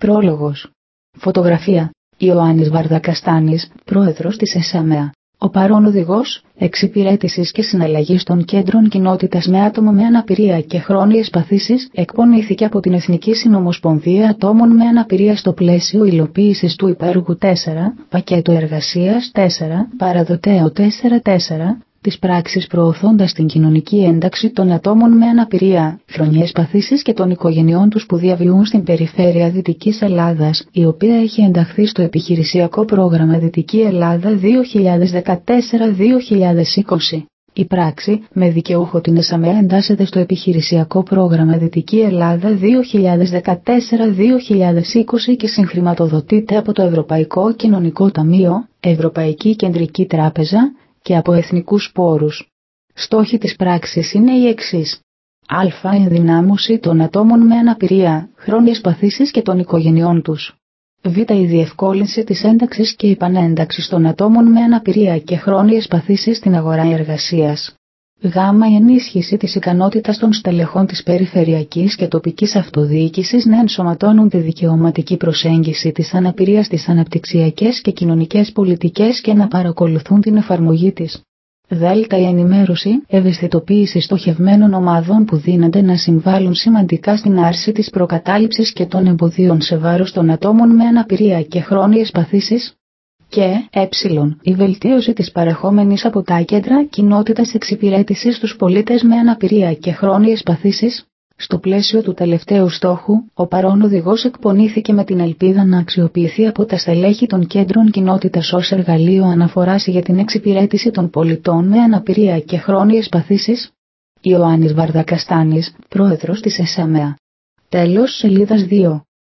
Πρόλογος. Φωτογραφία. Ιωάννης Βαρδακαστάνης, πρόεδρος της ΕΣΑΜΕΑ. Ο παρόν οδηγός εξυπηρέτησης και συναλλαγής των κέντρων κοινότητας με άτομα με αναπηρία και χρόνιες παθήσεις εκπονήθηκε από την Εθνική Συνομοσπονδία Ατόμων με Αναπηρία στο πλαίσιο υλοποίησης του υπέργου 4, πακέτο εργασίας 4, παραδοτέο 4-4, της πράξης προωθώντας την κοινωνική ένταξη των ατόμων με αναπηρία, χρονιές παθήσεις και των οικογενειών τους που διαβιούν στην περιφέρεια Δυτικής Ελλάδας, η οποία έχει ενταχθεί στο επιχειρησιακό πρόγραμμα Δυτική Ελλάδα 2014-2020. Η πράξη, με δικαιούχο την ΕΣΑΜΕΑ, εντάσσεται στο επιχειρησιακό πρόγραμμα Δυτική Ελλάδα 2014-2020 και συγχρηματοδοτείται από το Ευρωπαϊκό Κοινωνικό Ταμείο, Ευρωπαϊκή Κεντρική Τράπεζα και από εθνικούς πόρους. Στόχοι της πράξης είναι οι εξής. Α. Ενδυνάμωση των ατόμων με αναπηρία, χρόνιες παθήσεις και των οικογενειών τους. Β. Η διευκόλυνση της ένταξης και επανένταξης των ατόμων με αναπηρία και χρόνιες παθήσεις στην αγορά εργασίας. Γ. Η ενίσχυση της ικανότητας των στελεχών της περιφερειακής και τοπικής αυτοδιοίκησης να ενσωματώνουν τη δικαιωματική προσέγγιση της αναπηρίας στις αναπτυξιακές και κοινωνικές πολιτικές και να παρακολουθούν την εφαρμογή της. Δ. Η ενημέρωση, ευαισθητοποίηση στοχευμένων ομάδων που δύναται να συμβάλλουν σημαντικά στην άρση της προκατάληψης και των εμποδίων σε βάρος των ατόμων με αναπηρία και χρόνιες παθήσεις. Και η βελτίωση της παρεχόμενης από τα κέντρα κοινότητας εξυπηρέτησης στους πολίτες με αναπηρία και χρόνιες παθήσεις. Στο πλαίσιο του τελευταίου στόχου, ο παρόν οδηγός εκπονήθηκε με την ελπίδα να αξιοποιηθεί από τα στελέχη των κέντρων κοινότητας ως εργαλείο αναφοράς για την εξυπηρέτηση των πολιτών με αναπηρία και χρόνιες παθήσεις. Ιωάννης Βαρδακαστάνης, πρόεδρος της ΕΣΑΜΕΑ. Τέλος σελίδας 2.